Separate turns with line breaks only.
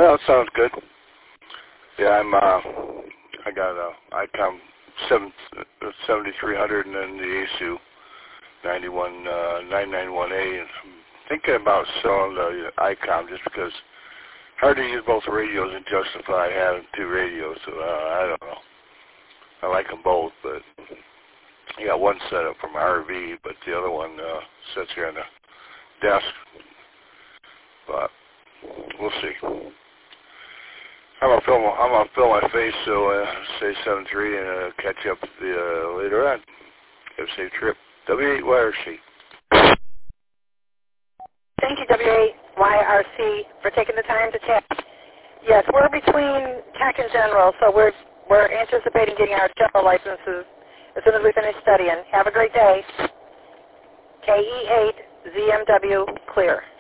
Well, it sounds good. Yeah, I got a ICOM 7300 and then the ASU 991A. And I'm thinking about selling the ICOM just because it's hard to use both radios and justify having two radios. So I don't know. I like them both, but I got one set up from RV, but the other one sits here on the desk. But we'll see. I'm gonna film my face, so say 7-3 and catch up later on. Have a safe trip. W8YRC.
Thank you, W8YRC, for taking the time to chat. Yes, we're between tech and general, so we're anticipating getting our general licenses as soon as we finish studying. Have a great day. KE8ZMW clear.